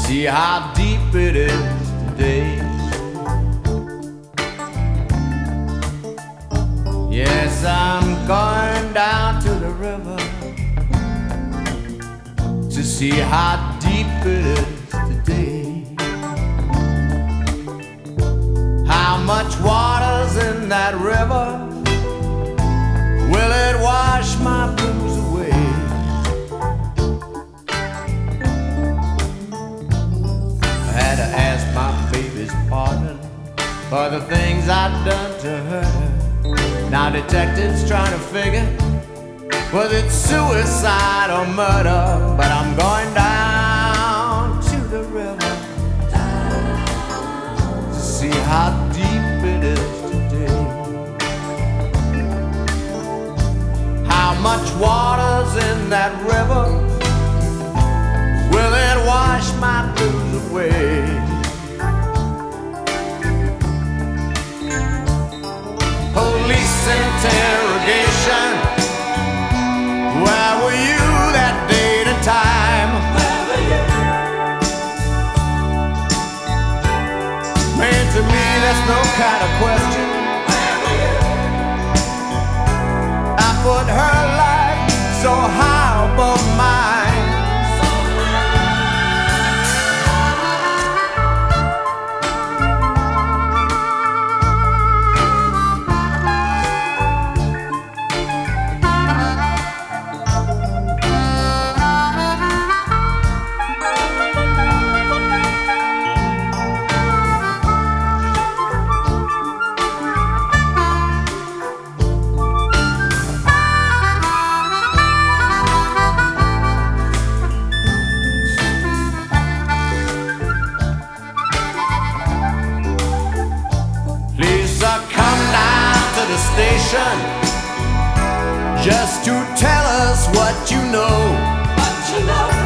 see how deep it is today. Yes, I'm going down to the river to see how deep it is today. How much water's in that river? Will it wash my blues away? I had to ask my baby's pardon for the things I'd done to her. Now detectives trying to figure was it suicide or murder. But I'm going down to the river to see how deep it is today. How much water's in that river? Will it wash my blues away? Police interrogation. Where were you that date and time? Where were you? Man, to me that's no kind of question. Where were you? I put her life so high above mine. Station just to tell us what you know. What you know.